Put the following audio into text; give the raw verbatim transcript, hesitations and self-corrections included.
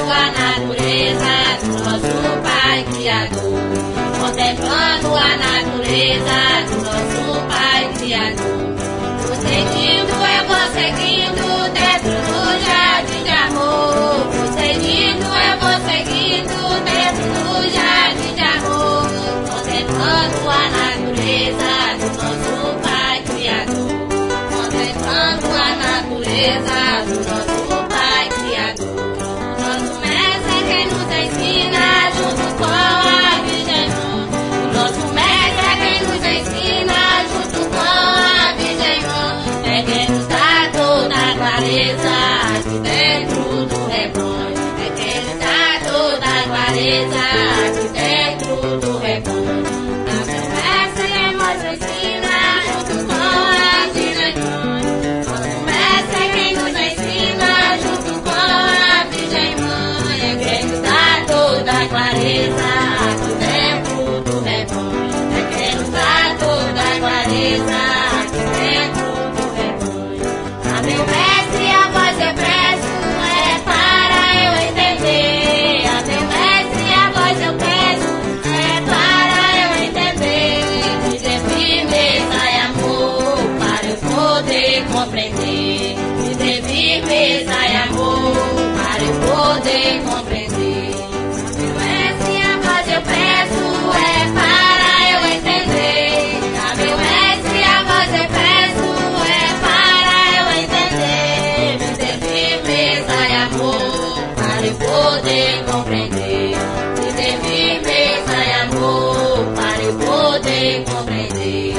a natureza do nosso Pai Criador. Contemplando a natureza do nosso Pai Criador. Vou seguindo, eu vou seguindo dentro do jardim de amor. Vou seguindo, eu vou seguindo dentro do jardim de amor. Contemplando a natureza do nosso Pai Criador. Contemplando a natureza do nosso Pai Criador. Nosso mestre é quem nos ensina junto com a Virgem Mãe. Nosso mestre é quem nos ensina junto com a Virgem Mãe. É quem nos dá toda a clareza aqui dentro do rebanho. É quem nos dá toda a clareza aqui dentro do rebanho. Nosso mestre é quem nos ensina junto com a Virgem Mãe. Nosso mestre é quem nos ensina junto com a Virgem Mãe. É quem nos dá toda a clareza aqui dentro do rebanho. É quem nos dá toda a clareza aqui dentro do rebanho. A meu mestre a voz eu presto é para eu entender. A meu mestre a voz eu peço é para eu entender. Dizer firmeza e amor para eu poder compreender. Dizer firmeza e amor para eu poder compreender. A meu mestre a voz eu peço é para eu entender. A meu mestre a voz eu peço é para eu entender. Dizer firmeza e amor para eu poder compreender. Dizer firmeza e amor para eu poder compreender.